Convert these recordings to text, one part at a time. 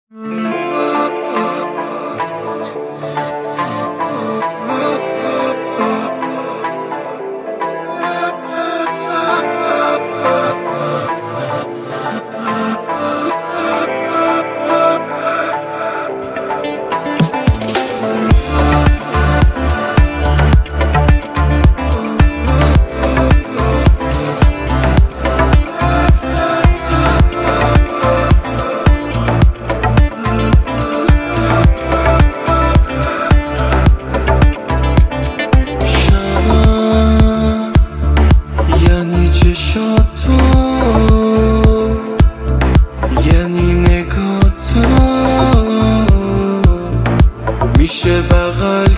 یعنی چشات تو، یعنی نگاه تو، میشه بغل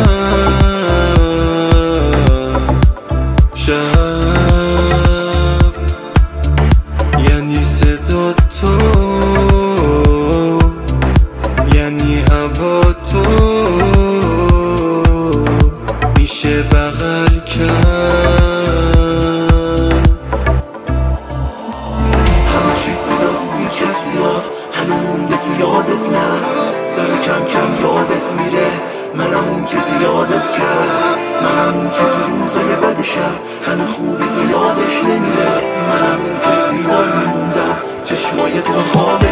کرد شب، یعنی صدا تو، یعنی هوا تو، میشه بغل کرد. همه چی بودم خوبی کسی هاست هنو مونده تو یادت نه، داره کم کم یادت میره، منم اون که زیادت کرد، منم اون که تو روزای بدشم هنو خوبی تو یادش نمیره، منم اون که بیدار میموندم چشمای تو خوابه